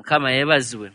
Mukama yeebazibwe.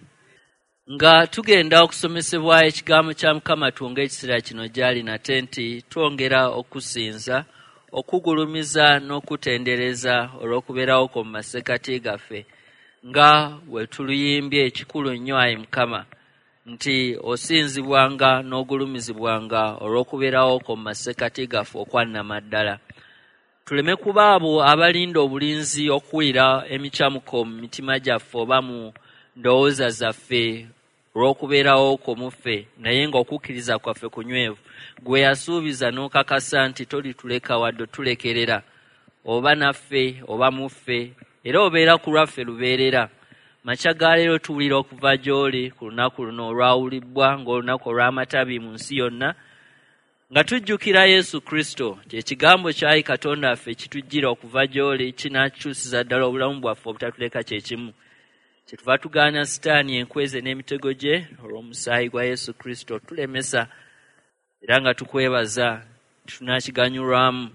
Nga tugenda okusomesebwa ekigambo kya Mukama tuwonge ekiseera kino gyali nate nti twongera okusinza, okugulumiza n'okutendereza olw'okubeerawo mu masekkati gaffe nga bwe tuluyimbye ekikulu nnyo ayi Mukama nti osinzibwanga n'ogulumizibwanga olw'okubeerawo mu masekkati gaffe okwannamaddala. Tuleme kuba abo abalinda obulinzi okuwulira emikyamuko mu mitima gyaffe oba mu ndowooza zaffe olw'okubeerawo mu ffe, naye ng'okukkiriza kwaffe kunywevu. Gwe yasuubiza n'okakasa nti tolituleka wadde otulekerera, oba naffe oba mu ffe, era obeera ku lwaffe lubeerera. Makya ga leero tuwulira okuva gy'oli ku lunaku luno olwawulibbwa ng'olunaku olw'amatabi mu nsi yonna, nga tujjukira Yesu Kristo, ky'ekigambo ky'ayi Katonda waffe kitujjira okuva gy'oli, kinaakyusiza ddala obulamu bwaffe obutatuleka kye kimu. Kyetuva tugaana Sitaani enkweze n'emitego gye olw'omusaayi gwa Yesu Kristo tulemesa, era nga tukwebaza tunaakiganyulwamu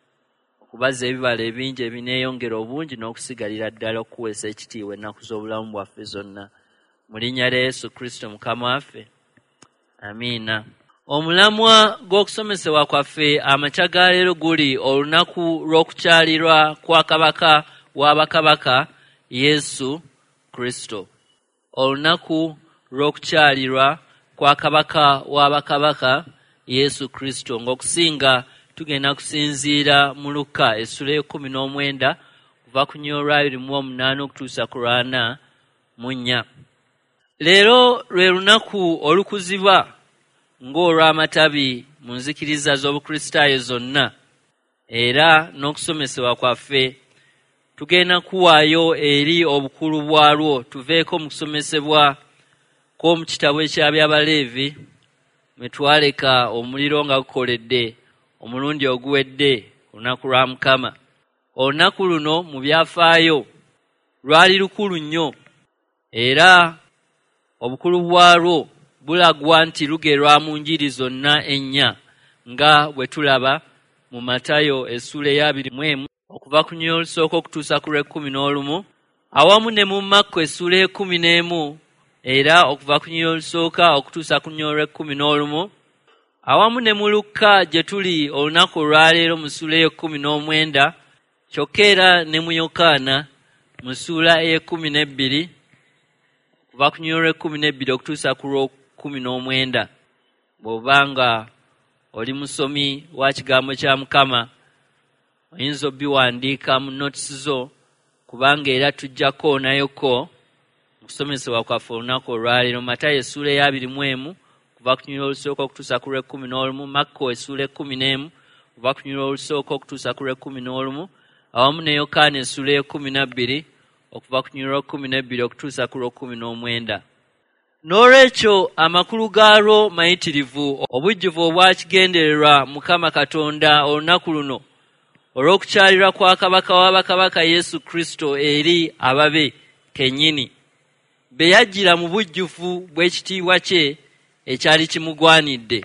okubaza ebibala ebingi ebineeyongera obungi n'okusigalira ddala okuweesa ekitiibwa ennaku z'obulamu bwaffe zonna. Mu linnya lya Yesu Kristo Mukama waffe, amiina. Omulamwa gw'okusomesebwa kwaffe amakya ga leero guli olunaku lw'okukyalirwa kwa kabaka w'abakabaka Yesu Kristo. Olunaku lw'okukyalirwa kwa kabaka w'abakabaka Yesu Kristo, ng'okusinga tugenda kusinziira mu Luka essula y'e19 kuva ku nnyolo lwa 28 okutuusa ku lwa 44. Leero lwe lunaku olukuzibwa ng'olw'amatabi mu nzikiriza z'obukristaayo zonna, era n'okusomesebwa kwaffe tugenda kuwaayo eri obukulu bwalwo. Tuveeko mu kusomesebwa kw'omu kitabo eky'Abyabaleevi mwe twaleka omuliro nga gukoledde omulundi oguwedde ku lunaku lwa Mukama. Olunaku luno mu byafaayo lwali lukulu nnyo, era obukulu bwalwo bulagwa nti lugerwa mu njiri zonna ennya nga bwe tulaba mu Matayo essula eya 21 okuva ku nnyolo olusooka okutuusa ku lw'e11, awamu ne mu Makko essula y'e11 era okuva ku nnyolo olusooka okutuusa ku nnyolo lw'e11, awamu ne mu Lukka gye tuli olunaku olwaleero mu ssula y'e19, kyokka era ne mu Yokaana mu ssula ey'e12 okuva ku nnyolo lw'e12 okutuusa ku lw'e19. Bw'obanga oli musomi wa kigambo kya Mukama oyinza obiwandiika mu notisi zo, kubanga era tujjako nayoko mu kusomesebwa kwaffe olunaku olwaleero. Matayo essula eya 21 kuva ku nnyolo olusooka okutuusa ku lw'e11, Makko essula e11 kuva ku nnyolo olusooka okutuusa ku lw'e11, awamu ne Yokaana essula y'e12 okuva ku nnyolo 12 okutuusa ku lw'e19. N'olwekyo amakulu gaalwo mayitirivu, obujjuvu obwakigendererwa Mukama Katonda olunaku luno olw'okukyalirwa kwa kabaka w'abakabaka Yesu Kristo eri ababe kennyini, be yajjira mu bujjuvu bw'ekitiibwa kye ekyali kimugwanidde.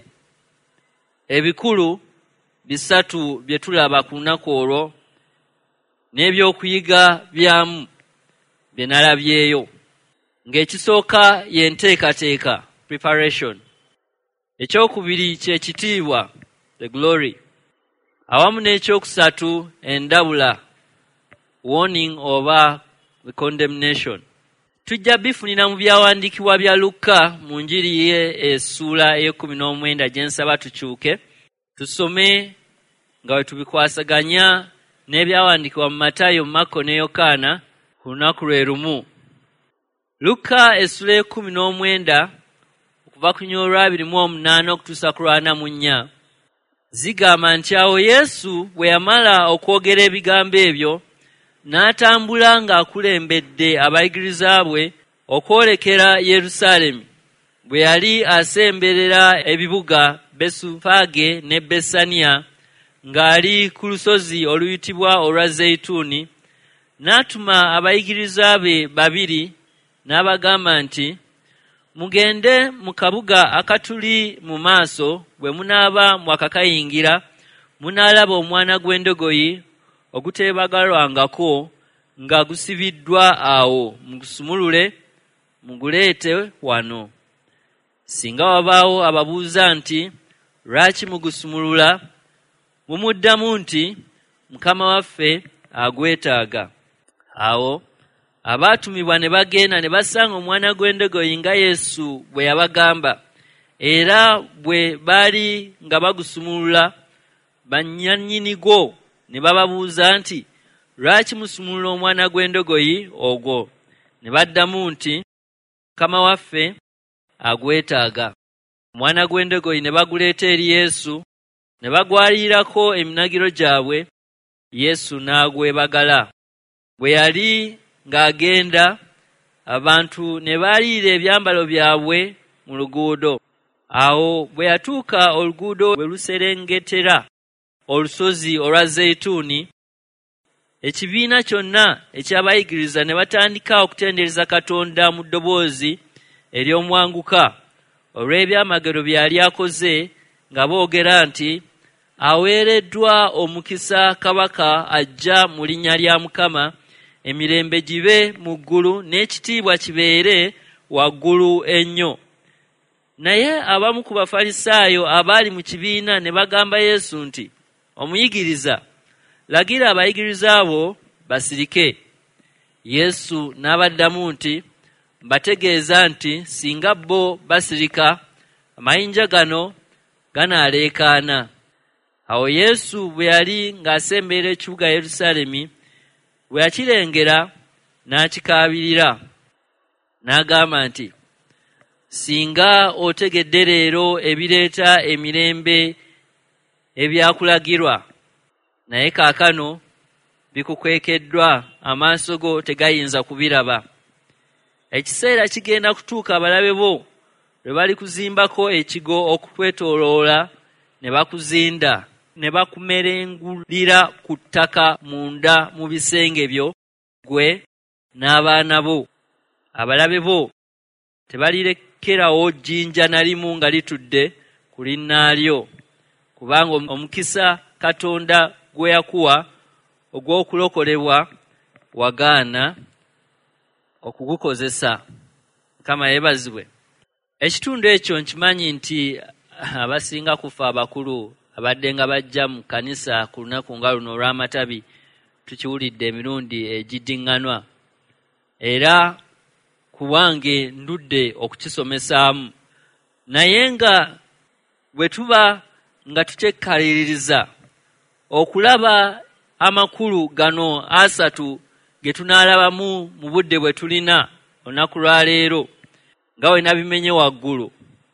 Ebikulu bisatu bye tulaba ku lunaku olwo n'ebyokuyiga byamu bye nalabyeyo, ng'ekisooka y'enteekateeka preparation, ekyokubiri kye kitiibwa the glory, awamu n'ekyokusatu endabula warning oba the condemnation. Tujja bifunira mu byawandiikibwa bya Lukka mu njiri ye essula ey'e19 gye nsaba tukyuke tusome nga bwe tubikwasaganya n'ebyawandiikibwa mu Matayo, Makko ne Yokaana ku lunaku lwe lumu. Lukka essula y'e19 okuva ku nnyolo lwa 28 okutuusa ku lwa 44 zigamba nti awo Yesu bwe yamala okwogera ebigambo ebyo n'atambula ng'akulembedde abayigiriza bwe okwolekera Yerusaalemi, bwe yali asemberera ebibuga Besufage ne Besaniya ng'ali ku lusozi oluyitibwa olwa Zeyituuni, n'atuma abayigiriza be babiri n'abagamba nti, mugende mu kabuga akatuli mu maaso, bwe munaaba mwakakayingira munaalaba omwana gw'endogoyi oguteebagalwangako nga gusibiddwa awo, mugusumulule muguleete wano. Singa wabaawo ababuuza nti lwaki mugusumulula, mumuddamu nti Mukama waffe agwetaaga. Awo abaatumibwa ne bagenda ne basanga omwana gw'endogoyi nga Yesu bwe yabagamba, era bwe baali nga bagusumulula, bannyinnyinigwo ne bababuuza nti lwaki musumulula omwana gw'endogoyi ogwo? Ne baddamu nti Mukama waffe agwetaaga. Omwana gw'endogoyi ne baguleeta eri Yesu, ne bagwaliirako eminagiro gyabwe. Yesu n'agwebagala. Bwe yali ng'agenda, abantu ne baaliira ebyambalo byabwe mu luguudo. Awo bwe yatuuka oluguudo bwe luserengetera olusozi olwa Zeyituuni, ekibiina kyonna eky'abayigiriza ne batandika okutendereza Katonda mu ddoboozi ery'omwanguka olw'ebyamagero byali akoze, nga boogera nti aweereddwa omukisa kabaka ajja mu linnya lya Mukama, emirembe gibe mu ggulu n'ekitiibwa kibeere waggulu ennyo. Naye abamu ku Bafalisaayo abaali mu kibiina ne bagamba Yesu nti, Omuyigiriza, lagira abayigiriza abo basirike. Yesu n'abaddamu nti, mbategeeza nti singa bo basirika, amayinja gano ganaaleekaana. Awo Yesu bwe yali ng'asemberera ekibuga Yerusaalemi, bwe yakirengera n'akikaabirira, n'agamba nti, singa otegedde leero ebireeta emirembe ebyakulagirwa, naye kaakano bikukwekeddwa, amaaso go tegayinza kubiraba. Ekiseera kigenda kutuuka abalabe bo lwe balikuzimbako ekigo okukwetooloola, ne bakuzinda, ne bakumerengulira ku ttaka munda mu bisenge byo, gwe n'abaana bo. Abalabe bo tebalirekerawo jjinja na limu nga litudde ku linnaalyo, kubanga omukisa Katonda gwe yakuwa ogw'okulokolebwa wagaana okugukozesa. Mukama yeebazibwe. Ekitundu ekyo nkimanyi nti abasinga kufa abakulu abadde nga bajja mu kanisa ku lunaku nga luno olw'amatabi tukiwulidde emirundi egiddiŋŋanwa, era ku bwange ndudde okukisomesaamu. Naye nga bwe tuba nga tukyekkaliririza okulaba amakulu gano asatu ge tunaalabamu mu budde bwe tulina olunaku lwa leero, nga we nabimenye waggulu.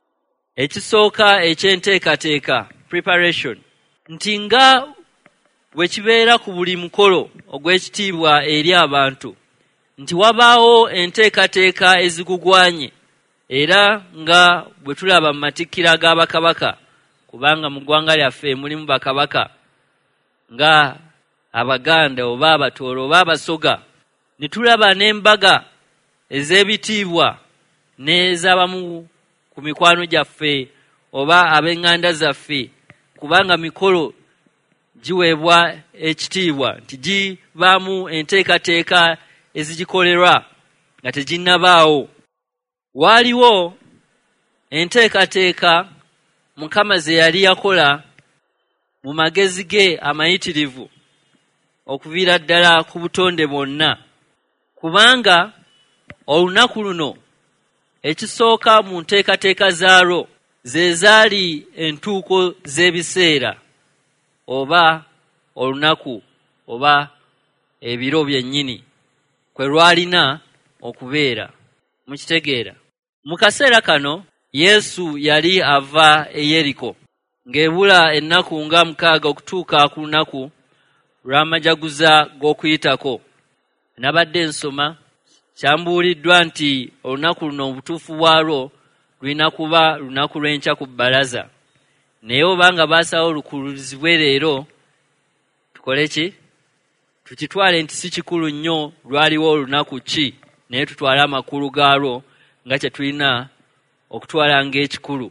Ekisooka eky'enteekateeka, preparation, nti nga bwe kibeera ku buli mukolo ogw'ekitiibwa eri abantu, nti wabaawo enteekateeka ezigugwanye, era nga bwe tulaba mu matikkira ga bakabaka, kubanga mu ggwanga lyaffe mulimu bakabaka nga Abaganda oba Abatooro oba Abasoga, ne tulaba n'embaga ez'ebitiibwa n'ez'abamu ku mikwano gyaffe oba ab'eŋŋanda zaffe, kubanga mikolo giweebwa ekitiibwa nti gibaamu enteekateeka ezigikolerwa nga teginnabaawo. Waaliwo enteekateeka Mukama ze yali yakola mu magezi ge amayitirivu okuviira ddala ku butonde bwonna, kubanga olunaku luno ekisooka mu nteekateeka zaalwo ze zaali entuuko z'ebiseera oba olunaku oba ebiro byennyini kwe lwalina okubeera. Mukitegeera? Mu kaseera kano Yesu yali ava e Yeriko ng'ebula ennaku nga 6 okutuuka ku lunaku lw'amajaguza g'Okuyitako. Nabadde nsoma, kyambuuliddwa nti olunaku luno obutuufu bwalwo lulina kuba lunaku lw'enkya ku bbalaza. Naye obanga baasalawo lukuluzibwe leero, tukole ki? Tukitwale nti si kikulu nnyo lwaliwo olunaku ki, naye tutwale amakulu gaalwo nga kye tulina okutwala ng'ekikulu.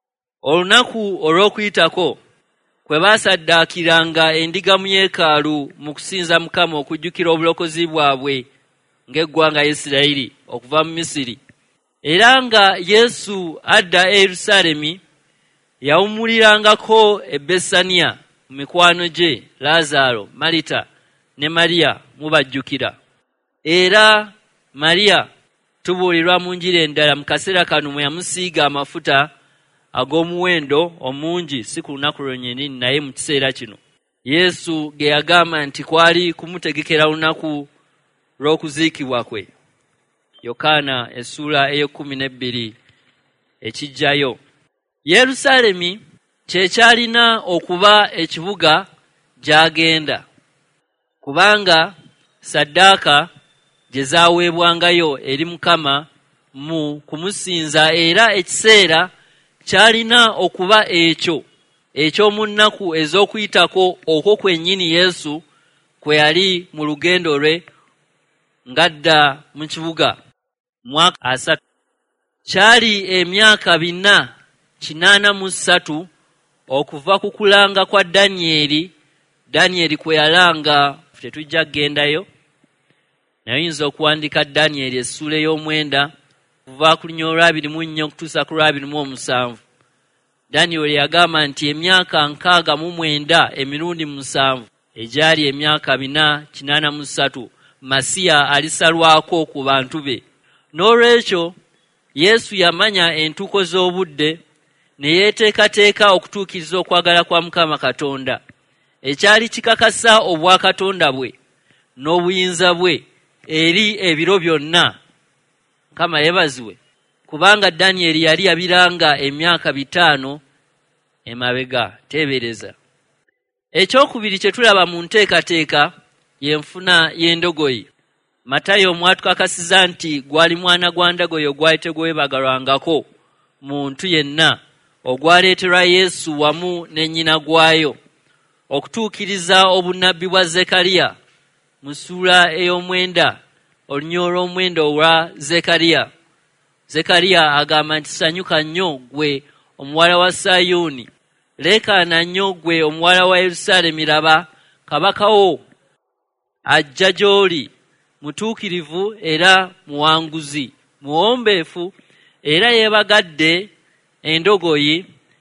Olunaku olw'Okuyitako kwe baasaddaakiranga endiga mu yeekaalu mu kusinza Mukama okujjukira obulokozi bwabwe ng'eggwanga Isirayiri okuva mu Misiri, Era nga Yesu adda e Yerusalemi yawumulirangako e Besaniya mu mikwano gye Lazaro, Marita ne Mariya mubajjukira. Era Mariya tubuulirwa mu njiri endala mu kaseera kano mwe yamusiiga amafuta ag'omuwendo omungi, si ku lunaku lwennyini naye mu kiseera kino Yesu ge yagamba nti kwali kumutegekera lunaku lw'okuziikibwa kwe. Yokaana essula ey'12 ekijjayo. Yerusaalemi kye kyalina okuba ekibuga gy'agenda, kubanga ssaddaaka gye zaaweebwangayo eri Mukama mu kumusinza, era ekiseera kyalina okuba ekyo eky'omu nnaku ez'okuyitako okwo kwennyini Yesu kwe yali mu lugendo lwe ng'adda mu kibuga mwaka 3. Kyali emyaka 483 okuva ku kulanga kwa Danyeri kwe yalanga. Tetujja kugendayo, naye oyinza okuwandika Danyeri essula ey'omwenda kuva ku lunya olw'abiri okutuusa ku lw'abiri. Danyeri yagamba nti emyaka 69 emirundi 7 egyali emyaka 483 Masiya alisalwako ku bantu be. N'olwekyo Yesu yamanya entuuko z'obudde ne yeeteekateeka okutuukiriza okwagala kwa Mukama Katonda ekyali kikakasa obwakatonda bwe n'obuyinza bwe eri ebiro byonna. Mukama yeebazibwe, kubanga Danyeri yali yabiranga emyaka 5 emabega. Teebereza. Ekyokubiri kye tulaba mu nteekateeka y'enfuna y'endogoyi. Matayo mwatukakasiza nti gwali mwana gwa ndogoyi ogwali tegwebagalwangako muntu yenna ogwaleeterwa Yesu wamu ne nnyina gwayo, okutuukiriza obunnabbi bwa Zekariya mu ssuula ey'omwenda olunya olw'omwenda olwa Zekariya. Zekariya agamba nti sanyuka nnyo gwe omuwala wa Sayuuni, leekaana nnyo gwe omuwala wa Yerusaalemi, laba kabaka wo ajja gy'oli, mutuukirivu era muwanguzi, muwombeefu era yeebagadde endogoyi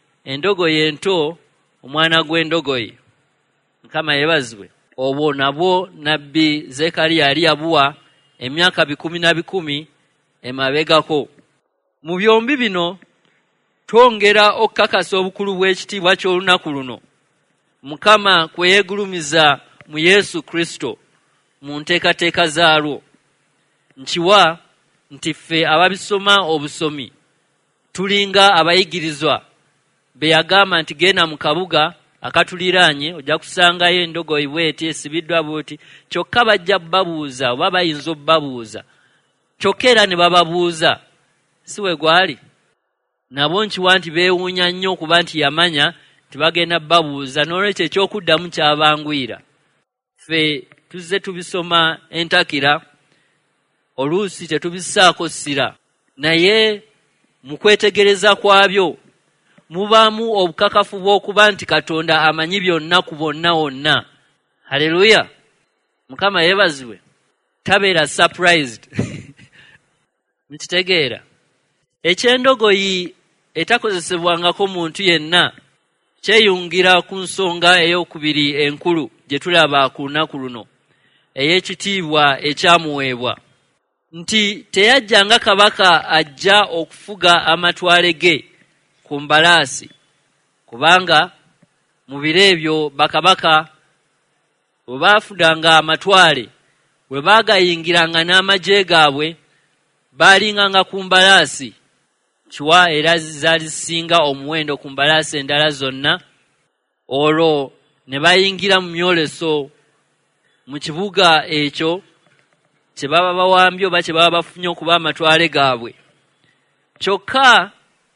ento, omwana gw'endogoyi. Mukama yeebazibwe. Obwo nabwo nabbi Zekariya yali yabuwa emyaka 10 emabegako. Mu byombi bino twongera okukakasa obukulu bw'ekitiibwa ky'olunaku luno Mukama kwe yeegulumiza mu Yesu Kristo mu nteekateeka zaalwo. Nkiwa nti ffe ababisoma obusomi tulinga abayigirizwa be yagamba nti genda mu kabuga akatuliraanye ojja kusangayo endogoyi bw'eti esibiddwa bw'eti, kyokka bajja babuuza oba bayinza obbabuuza, kyokka era ne bababuuza si we gwali. Nabo nkiwa nti beewuunya nnyo okuba nti yamanya tibagenda babuuza, n'olwekyo ekyokuddamu kyabangwira. Ffe tuzze tubisoma entakira, oluusi tetubisaako ssira, naye mu kwetegereza kwabyo mubaamu obukakafu bw'okuba nti Katonda amanyi byonna ku bonna wonna. Haleluya! Mukama yeebazibwe. Tabeera surprised. Mukitegeera? Ekyendogoyi etakozesebwangako muntu yenna kyeyungira ku nsonga ey'okubiri enkulu gye tulaba ku lunaku luno ey'ekitiibwa ekyamuweebwa, nti teyajjanga kabaka ajja okufuga amatwale ge ku mbalaasi, kubanga mu biro ebyo bakabaka bwe baafudanga amatwale bwe baagayingiranga n'amagye gaabwe baalinganga ku mbalaasi. Kiwa era zaali zisinga omuwendo ku mbalaasi endala zonna. Olwo ne bayingira mu myoleso mu kibuga ekyo kye baba bawambye oba kye baba bafunye okuba amatwale gaabwe. Kyokka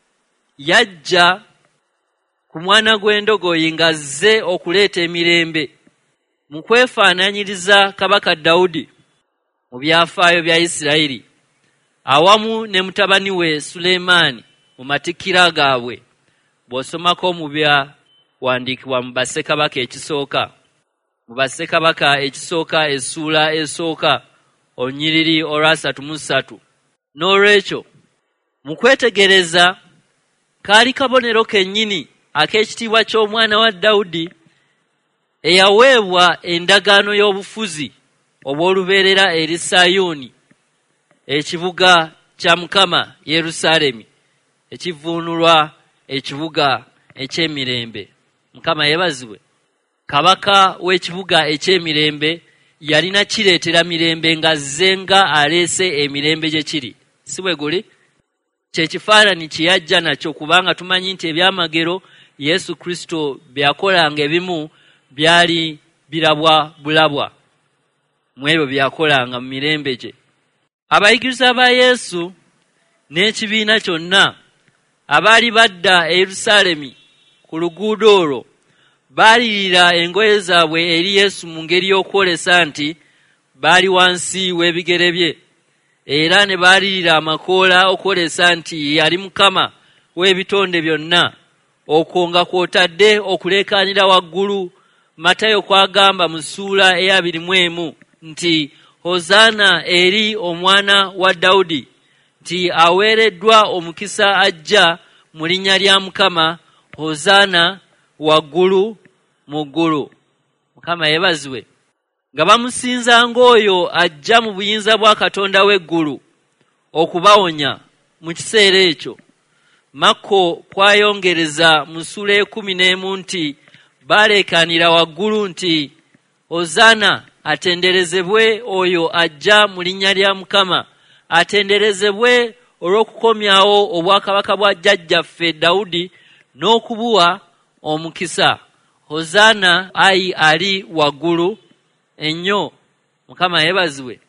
yajja ku mwana gw'endogoyi ng'azze okuleeta emirembe mu kwefaananyiriza kabaka Dawudi mu byafaayo bya Isirayiri, awamu ne mutabani we Sulemaani mu matikkira gaabwe. Bw'osomako mu byawandiikibwa mu bassekabaka ekisooka, mu bassekabaka ekisooka essuula esooka olunyiriri olwa 33. N'olwekyo mu kwetegereza kaali kabonero kennyini ak'ekitiibwa ky'omwana wa Dawudi eyaweebwa endagaano y'obufuzi obw'olubeerera eri Sayuuni, ekibuga kya Mukama Yerusaalemi, ekivvuunulwa ekibuga eky'emirembe. Mukama yeebazibwe. Kabaka w'ekibuga eky'emirembe yalina kireetera mirembe ng'azze nga aleese emirembe gye kiri. Si bwe guli? Kyekifaananyi kye yajja nakyo, kubanga tumanyi nti ebyamagero Yesu Kristo byakolanga ebimu byali birabwa bulabwa mu ebyo byakolanga mu mirembe gye. Abayigiriza ba Yesu n'ekibiina kyonna abaali badda e Yerusaalemi ku luguudo olwo baalirira engoye zaabwe eri Yesu mu ngeri y'okwolesa nti baali wansi w'ebigere bye, era ne baalirira amakoola okwolesa nti yali Mukama w'ebitonde byonna, okwo nga kw'otadde okuleekaanira waggulu Matayo kw'agamba mu ssuula eya 21 nti Hozaana eri omwana wa Dawudi, nti aweereddwa omukisa ajja mu linnya lya Mukama, Hozaana waggulu mu ggulu. Mukama yeebazibwe. Nga bamusinzanga oyo ajja mu buyinza bwa Katonda w'eggulu okubawonya mu kiseera ekyo. Makko kwayongereza mu ssuula 11 nti baleekaanira waggulu nti Hozaana atenderezebwe oyo ajja mu linnya lya Mukama, atenderezebwe olw'okukomyawo obwakabaka bwa jjajjaffe Dawudi n'okubuwa omukisa. Hozaana ayi ali waggulu ennyo. Mukama yeebazibwe.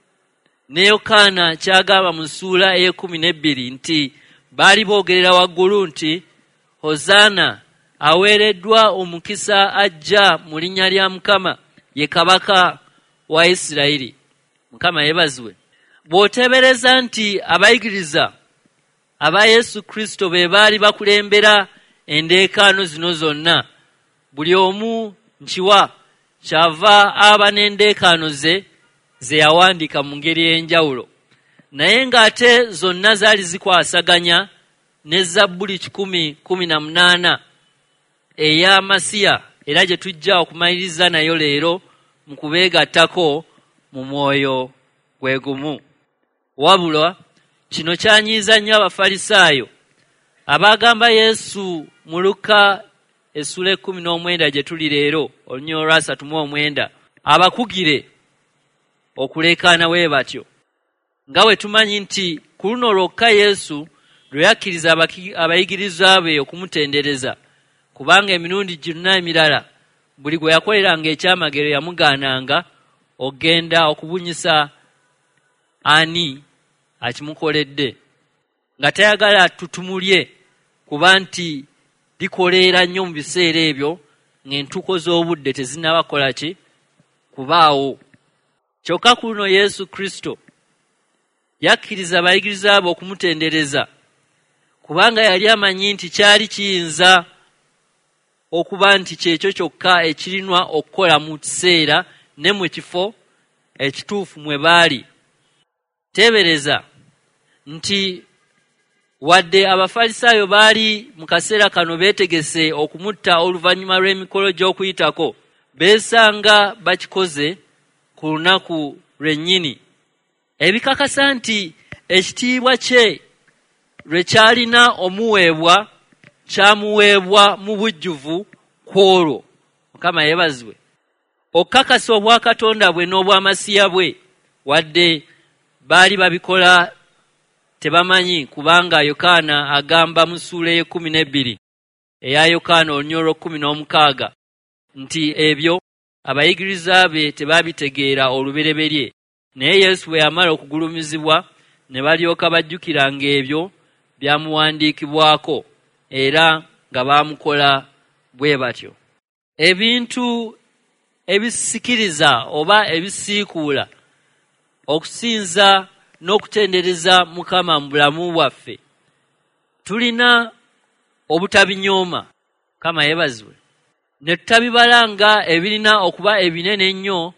Ne Yokaana kyagamba mu ssuula 12 nti baali boogerera waggulu nti Hozaana aweereddwa omukisa ajja mu linnya lya Mukama, ye kabaka wa Isirayiri. Mukama yeebazibwe. Bw'oteebereza nti abayigiriza aba Yesu Kristo be baali bakulembera endeekaano zino zonna, buli omu nkiwa kyava aba n'endeekaano ze yawandiika mu ngeri ey'enjawulo, naye ng'ate zonna zaali zikwasaganya ne Zabbuli 118 eya Masiya, era gye tujja okumaliriza nayo leero mu kubeegattako mu mwoyo gwe gumu. Wabula kino kyanyiiza nnyo Abafalisaayo abaagamba Yesu mu Luka essula 19 gye tuli leero, olunyolo lwa 39, abakugire okuleekaana bwe batyo. Nga bwe tumanyi nti ku luno lwokka Yesu lwe yakkiriza abayigiriza be okumutendereza, kubanga emirundi gyonna emirala buli gwe yakoleranga ekyamagero yamugaananga ogenda okubunyisa ani akimukoledde, nga tayagala atutumulye, kuba nti likoleera nnyo mu biseera ebyo ng'entuuko z'obudde tezinnabakola ki kubaawo. Kyokka ku luno Yesu Kristo yakkiriza abayigiriza be okumutendereza, kubanga yali amanyi nti kyali kiyinza okuba nti kyekyo kyokka ekirinwa okukola mu kiseera ne mu kifo ekituufu mwe baali. Teebereza nti wadde Abafalisaayo baali mu kaseera kano beetegese okumutta oluvannyuma lw'emikolo gy'okuyitako, beesanga bakikoze ku lunaku lwennyini, ebikakasa nti ekitiibwa kye lwe kyalina omuweebwa kyamuweebwa mu bujjuvu kwolwo. Mukama yeebazibwe. Okukakasa obwakatonda bwe n'obwamasiya bwe, wadde baali babikola tebamanyi, kubanga Yokaana agamba mu ssuula 12 eya Yokaana olunyolo 16 nti ebyo abayigiriza be tebabitegeera olubereberye, naye Yesu bwe yamala okugulumizibwa ne balyoka bajjukiranga ebyo byamuwandiikibwako, era nga baamukola bwe batyo. Ebintu ebisikiriza oba ebisiikuula okusinza n'okutendereza Mukama mu bulamu bwaffe, tulina obutabinyooma. Mukama yeebazibwe. Ne tutabibalanga ebirina okuba ebinene ennyo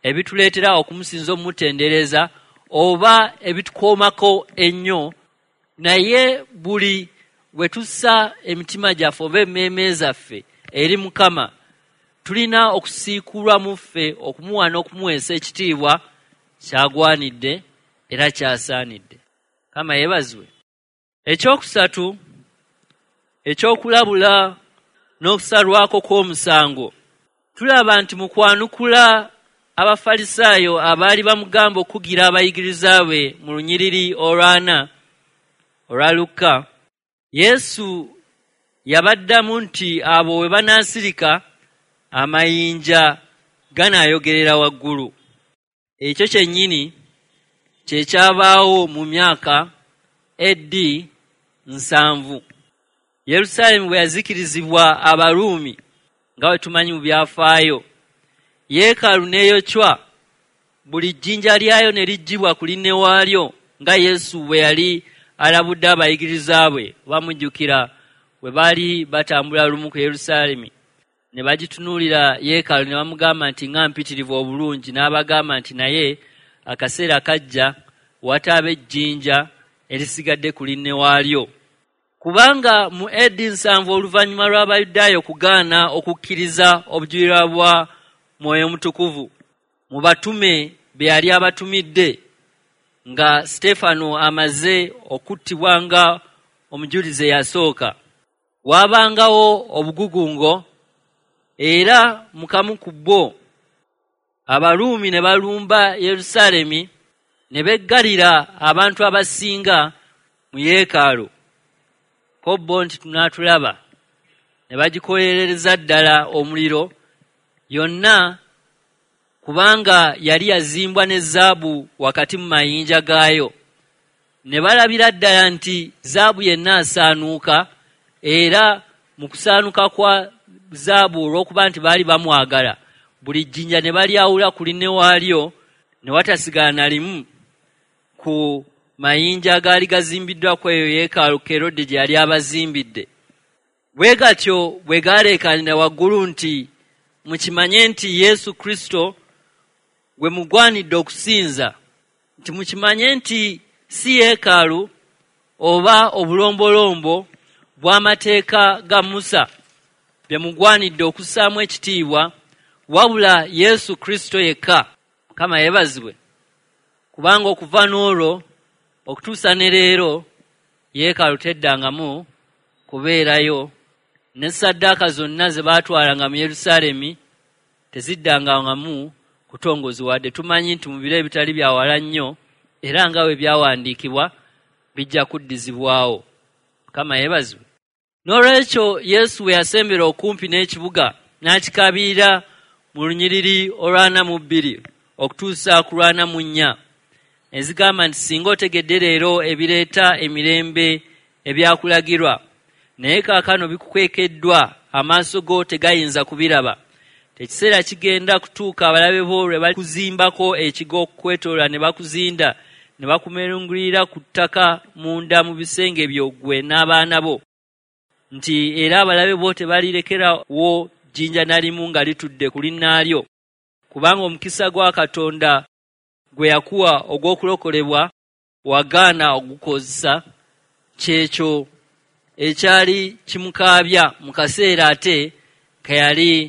ebituleetera okumusinza omumutendereza, oba ebitukoomako ennyo naye buli wetussa emitima gyaffe oba emmeeme zaffe eri Mukama tulina okusiikulwa mu ffe okumuwa n'okumuweesa ekitiibwa kyagwanidde era kyasaanidde. Kama yeebazibwe. Ekyokusatu, ekyokulabula n'okusalwako kw'omusango, tulaba nti mu kwanukula Abafalisaayo abaali bamugamba okugira abayigiriza be mu lunyiriri olwana olwa Luka, Yesu yabaddamu nti abo we banaasirika amayinja ganaayogerera waggulu. Ekyo kyennyini kyekyabaawo mu myaka eddi 7 Yerusaalemi bwe yazikirizibwa Abaruumi nga bwe tumanyi mu byafaayo. Yeekaalu n'eyokywa, buli jjinja lyayo ne liggyibwa ku linne waalyo nga Yesu bwe yali alabudde abayigiriza bwe. Bamujjukira bwe baali batambula lumu ku Yerusaalemi ne bagitunuulira yeekaalu ne bamugamba nti nga mpitirivu obulungi, n'abagamba nti naye akaseera kajja wataaba ejjinja erisigadde ku linne waalyo. Kubanga mu eddi 7 oluvannyuma lw'Abayudaaya okugaana okukkiriza obujulirwa bwa Mwoyo Mutukuvu mu batume be yali abatumidde, nga Sitefano amaze okuttibwa nga omujulize yasooka, waabangawo obugugungo, era mu kamu ku bo Abaruumi ne balumba Yerusaalemi ne beggalira abantu abasinga mu yeekaalu. Ko bo nti tunaatulaba, ne bagikolerereza ddala omuliro yonna, kubanga yali yazimbwa ne zaabu wakati mu mayinja gaayo. Ne balabira ddala nti zaabu yenna asaanuuka, era mu kusaanuka kwa zaabu olw'okuba nti baali bamwagala, buli jjinja ne balyawula ku linne waalyo, ne watasigala na limu ku mayinja agaali gazimbiddwa ku eyo yeekaalu Kerode gye yali abazimbidde. Bwe gatyo bwe gaaleekaanira waggulu nti mukimanye nti Yesu Kristo gwe mugwanidde okusinza, nti mukimanye nti si yeekaalu oba obulombolombo bw'amateeka ga Musa bye mugwanidde okussaamu ekitiibwa, wabula Yesu Kristo yekka. Kama yeebazibwe. Kubanga okuva n'olwo okutuusa ne leero yeekaalu teddangamu kubeerayo, ne ssaddaaka zonna ze baatwalanga mu Yerusaalemi teziddangamu kutongozi wadde. Tumanyi nti mu biro ebitali bya wala nnyo era nga bwe byawandiikibwa bijja kuddizibwawo. Kama yeebazibwe. N'olwekyo Yesu we yasembera okumpi n'ekibuga n'akikaabirira mu lunyiriri olwana mu 2 okutuusa ku lwana mu 4, ezigamba nti singa otegedde leero ebireeta emirembe ebyakulagirwa, naye kaakano bikukwekeddwa, amaaso go tegayinza kubiraba, tekiseera kigenda kutuuka abalabe bo lwe balikuzimbako ekigo okukwetoola ne bakuzinda ne bakumerungulira ku ttaka munda mu bisenge byo ggwe n'abaana bo, nti era abalabe bo tebalirekerawo jjinja na limu nga litudde ku linnaalyo, kubanga omukisa gwa Katonda gwe yakuwa ogw'okulokolebwa wagaana ogukozesa, kyekyo ekyali kimukaabya mu kaseera ate ke yali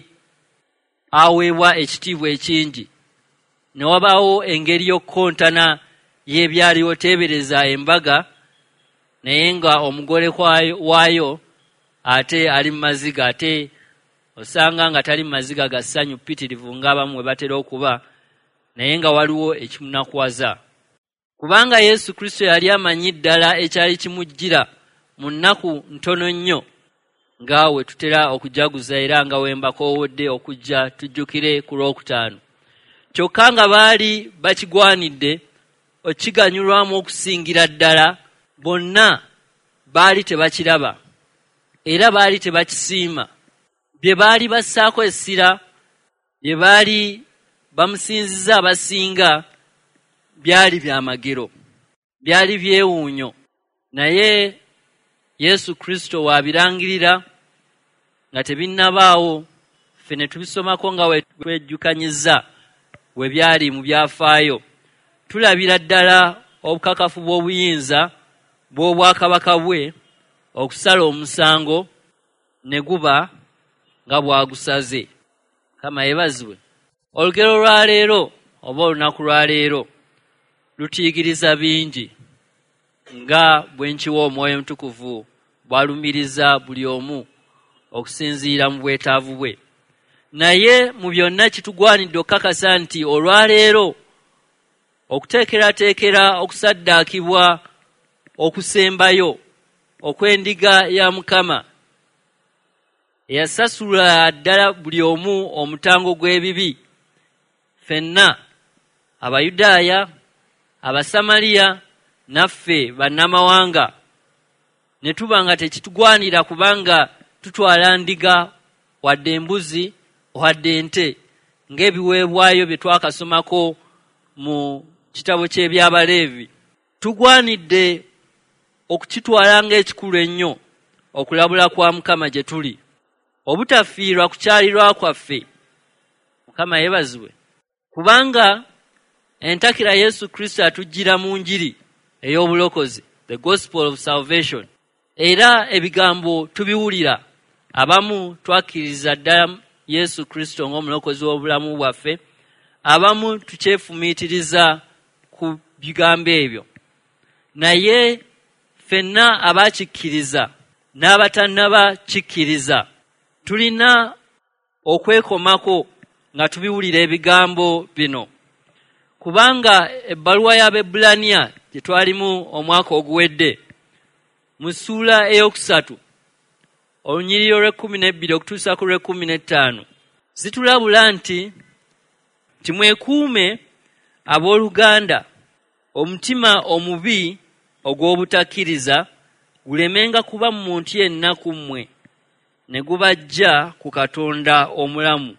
aweebwa ekitiibwa ekingi. Ne wabaawo engeri y'okkontana y'ebyaliwo, teebereza embaga, naye nga omugole waayo ate ali mu maziga, ate osanga nga tali mu maziga ga ssanyu ppitirivu ng'abamu bwe batera okuba, naye nga waliwo ekimunakuwaza. Kubanga Yesu Kristo yali amanyi ddala ekyali kimujjira mu nnaku ntono nnyo nga we tutera okujaguza, era nga we mbakoowodde okujja tujjukire ku Lwokutaano. Kyokka nga baali bakigwanidde okiganyulwamu okusingira ddala, bonna baali tebakiraba era baali tebakisiima. Bye baali bassaako essira, bye baali bamusinziza abasinga, byali byamagero, byali byewuunyo. Naye Yesu Kristo wabirangirira nga tebinnabaawo, ffe ne tubisomako nga we twejjukanyizza we byali mu byafaayo. Tulabira ddala obukakafu bw'obuyinza bw'obwakabaka bwe okusala omusango ne guba nga bwagusaze. Kama yebazibwe. Olugero lwa leero oba olunaku lwa leero lutiigiriza bingi nga bwenkiwa Omwoyo Mutukuvu bwalumiriza buli omu okusinziira mu bwetaavu bwe. Naye mu byonna kitugwanidde okukakasa nti olwaleero okuteekerateekera okusaddaakibwa okusembayo okw'endiga ya Mukama eyasasula ddala buli omu omutango gw'ebibi, ffenna Abayudaaya, Abasamaliya naffe bannamawanga ne tuba nga tekitugwanira kubanga tutwala ndiga wadde embuzi wadde ente ng'ebiweebwayo bye twakasomako mu kitabo ky'eby'Abaleevi. Tugwanidde okukitwala ng'ekikulu ennyo okulabula kwa Mukama gye tuli, obutafiirwa ku kyalirwa kwaffe. Mukama yeebazibwe. Kubanga entakira Yesu Kristo atujjira mu njiri ey'obulokozi, the gospel of salvation, era ebigambo tubiwulira, abamu twakkiriza ddala Yesu Kristo ng'omulokozi w'obulamu bwaffe, abamu tukyefumiitiriza ku bigambo ebyo. Naye ffenna abakikkiriza n'abatannaba kikkiriza tulina okwekomako nga tubiwulira ebigambo bino, kubanga ebbaluwa y'Abaebbulaniya gye twalimu omwaka oguwedde mu ssuula eyokusatu olunyiriri lw'12 okutuusa ku lw'15 zitulabula nti timwekuume abooluganda omutima omubi ogw'obutakkiriza gulemenga kuba mu muntu yenna ku mmwe ne gubajja ku Katonda omulamu.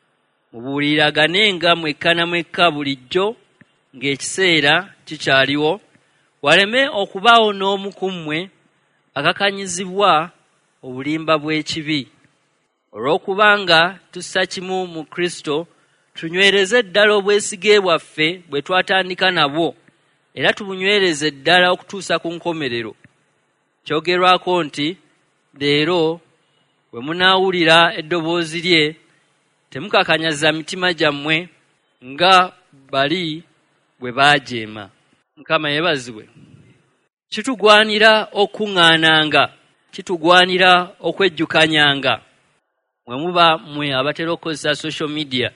Mubuuliraganenga mwekka na mwekka bulijjo ng'ekiseera kikyaliwo, waleme okubaawo n'omu ku mmwe akakanyizibwa obulimba bw'ekibi. Olw'okubanga tussa kimu mu Kristo, tunywereze ddala obwesige bwaffe bwe twatandika nabwo, era tubunywereze ddala okutuusa ku nkomerero. Kyogerwako nti leero bwe munaawulira eddoboozi lye temukakanyaza mitima gyammwe nga bali bwe baajeema. Mukama yeebazibwe. Kitugwanira okuŋŋaananga, kitugwanira okwejjukanyanga. Mwe muba mmwe abatera okukozesa social media,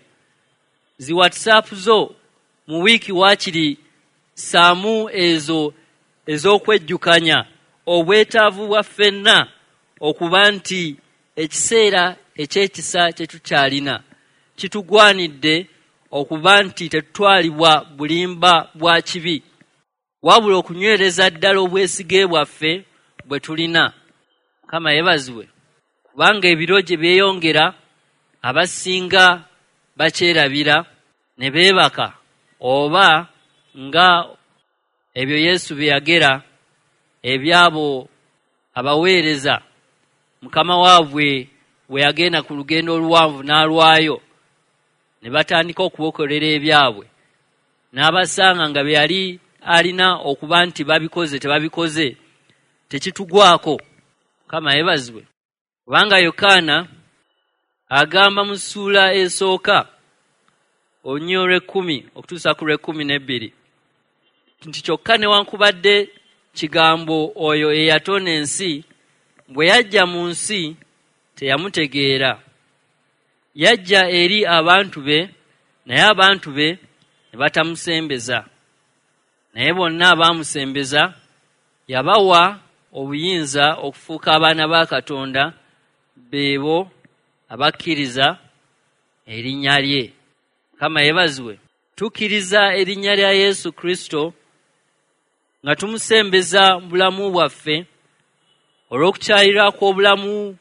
zi WhatsApp zo mu wiiki waakiri saamu ezo ez'okwejjukanya obwetaavu bwa ffenna okuba nti ekiseera eky'ekisa kye tukyalina kitugwanidde okuba nti tetutwalibwa bulimba bwa kibi, wabula okunywereza ddala obwesige bwaffe bwe tulina. Mukama yeebazibwe. Kubanga ebiro gye byeyongera abasinga bakyerabira ne beebaka, oba nga ebyo Yesu bye yagera ebyabo abaweereza Mukama waabwe bwe yagenda ku lugendo oluwanvu n'alwayo ne batandika okubokolera ebyabwe, n'abasanga nga bye yali alina okuba nti babikoze tebabikoze, tekitugwako. Mukama yeebazibwe. Kubanga Yokaana agamba mu ssuula esooka olunyiriri lw'10 okutuusa ku lw'12 nti kyokka newankubadde kigambo oyo eyatona ensi bwe yajja mu nsi teyamutegeera. Yajja eri abantu be, naye abantu be ne batamusembeza. Naye bonna abaamusembeza yabawa obuyinza okufuuka abaana ba Katonda, beebo abakkiriza erinnya lye. Kama yeebazibwe. Tukkiriza erinnya lya Yesu Kristo nga tumusembeza mu bulamu bwaffe olw'okukyalira kw'obulamu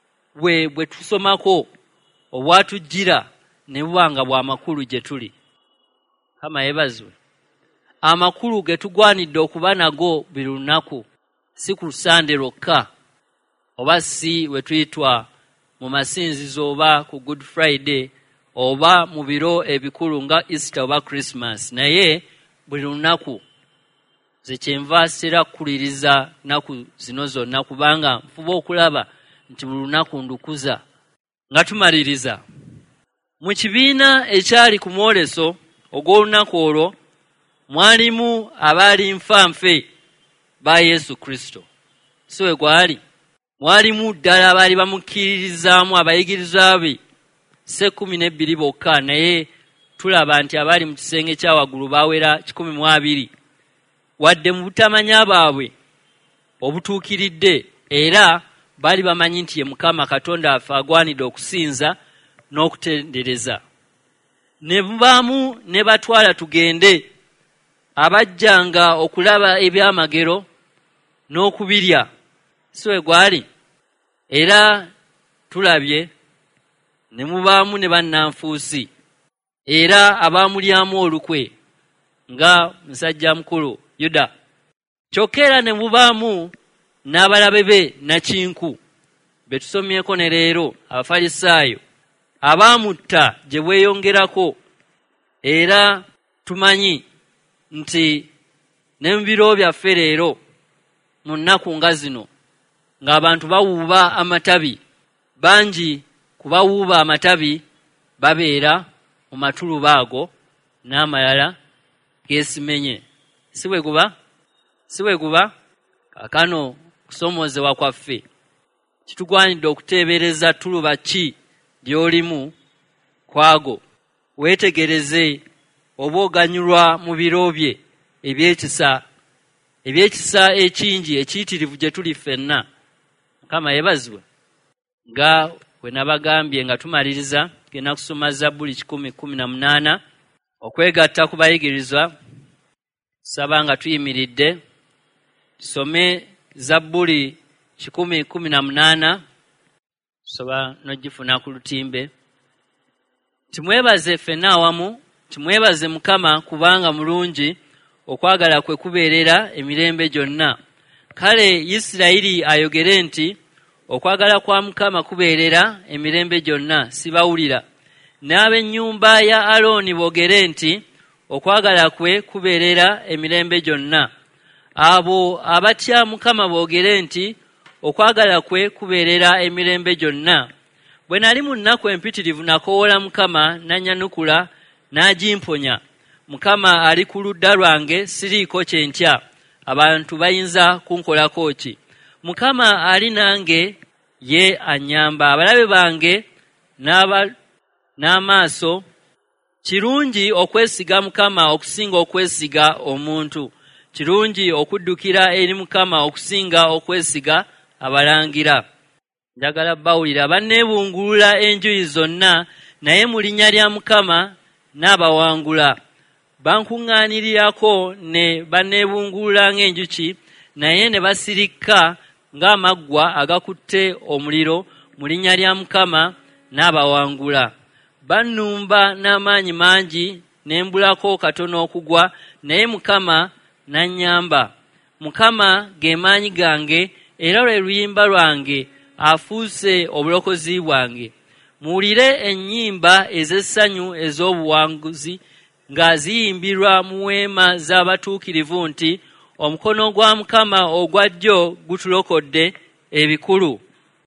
bwe tusomako obwatujjira ne buba nga bw'amakulu gye tuli. Kama yeebazibwe. Amakulu ge tugwanidde okuba nago buli lunaku, si ku Sande lwokka, oba si we tuyitwa mu masinzizo oba ku Good Friday oba mu biro ebikulu nga Easter oba Christmas, naye buli lunaku. zekyenva sera kuliriza naku zino zonna kubanga nfuba okulaba nti buli lunaku ndukuza. Nga tumaliriza, mu kibiina ekyali ku mwoleso ogw'olunaku olwo mwalimu abaali nfanfe ba Yesu Kristo. Si we gwali? Mwalimu ddala abaali bamukkiririzaamu abayigirizwa be 12 bokka, naye tulaba nti abaali mu kisenge kya waggulu baawera 12, wadde mu butamanya baabwe obutuukiridde, era baali bamanyi nti ye Mukama Katonda affe agwanidde okusinza n'okutendereza. Ne mubaamu ne batwala tugende abajjanga okulaba ebyamagero n'okubirya. Si we gwali? Era tulabye ne mubaamu ne bannanfuusi, era abaamulyamu olukwe nga musajja mukulu Yuda. Kyokka era ne mubaamu n'abalabe be nakinku be tusomyeko ne leero, Abafalisaayo abaamutta gye bweyongerako. Era tumanyi nti ne mu biro byaffe leero mu nnaku nga zino ng'abantu bawuuba amatabi, bangi ku bawuuba amatabi babeera mu matuluba ago n'amalala geesimenye. Si bwe guba? Si bwe guba? Kaakano kusomoozebwa kwaffe kitugwanidde okuteebereza tuluba ki ly'olimu kwago, weetegereze oba oganyulwa mu biro bye ebyekisa ekingi ekiyitirivu gye tuli ffenna. Mukama yeebazibwe. Nga bwe nabagambye nga tumaliriza, tugenda kusoma Zabbuli 10:18 okwegatta ku bayigirizwa. Tusaba nga tuyimiridde tusome Zabbuli 10:18. Tusoba n'ogifuna ku lutimbe. Timwebaze ffenna awamu, timwebaze Mukama kubanga mulungi, okwagala kwe kubeerera emirembe gyonna. Kale Isirayiri ayogere nti okwagala kwa Mukama kubeerera emirembe gyonna, sibawulira. N'ab'ennyumba ya Alooni boogere nti okwagala kwe kubeerera emirembe gyonna. Abo abatya Mukama boogere nti okwagala kwe kubeerera emirembe gyonna. Bwe nali mu nnaku empitirivu nakoowola Mukama, n'annyanukula n'agimponya. Mukama ali ku ludda lwange, siriiko kye ntya. Abantu bayinza kunkolako ki? Mukama ali nange, ye annyamba. Abalabe bange n'amaaso. Kirungi okwesiga Mukama okusinga okwesiga omuntu. Kirungi okuddukira eri Mukama okusinga okwesiga abalangira. Njagala bawulira, banneebungulula enjuyi zonna, naye mu linnya lya Mukama n'abawangula. Bankuŋŋaanirirako ne banneebungulula ng'enjuki, naye ne basirikka ng'amaggwa agakutte omuliro. Mu linnya lya Mukama n'abawangula. Bannumba n'amaanyi mangi, ne mbulako katono okugwa, naye Mukama n'annyamba. Mukama ge maanyi gange era lwe luyimba lwange, afuuse obulokozi bwange. Muwulire ennyimba ez'essanyu ez'obuwanguzi nga ziyimbirwa mu weema z'abatuukirivu nti omukono gwa Mukama ogwa ddyo gutulokodde ebikulu.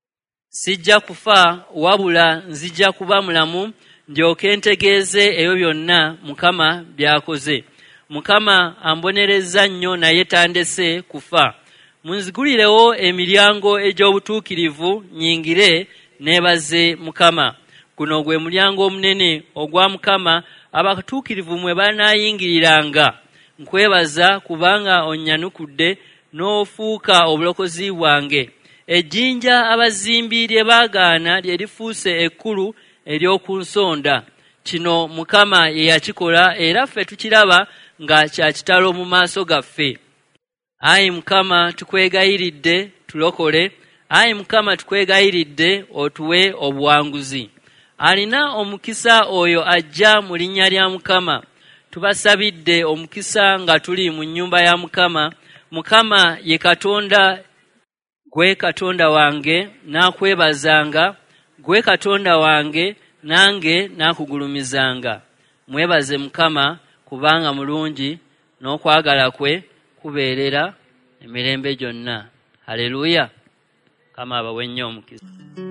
Sijja kufa wabula nzija kuba mulamu, ndyoke ntegeeze ebyo byonna Mukama by'akoze. Mukama ambonerezza nnyo naye tandese kufa. Munzigulirewo emiryango egy'obutuukirivu, nnyingire neebaze Mukama. Guno gwe mulyango omunene ogwa Mukama, abatuukirivu mwe banaayingiriranga. Nkwebaza kubanga onnyanukudde n'ofuuka obulokozi bwange. Ejjinja abazimbi lye baagaana lye lifuuse ekkulu ery'oku nsonda. Kino Mukama ye yakikola, era ffe tukiraba nga kya kitalo mu maaso gaffe. Ayi Mukama, tukwegayiridde tulokole. Ayi Mukama, tukwegayiridde otuwe obuwanguzi. Alina omukisa oyo ajja mu linnya lya Mukama. Tubasabidde omukisa nga tuli mu nnyumba ya Mukama. Mukama ye Katonda, gwe Katonda wange naakwebazanga, gwe Katonda wange nange naakugulumizanga. Mwebaze Mukama kubanga mulungi, n'okwagala kwe kubeerera emirembe gyonna. Haleluya. Kama abawe nnyo omukisa.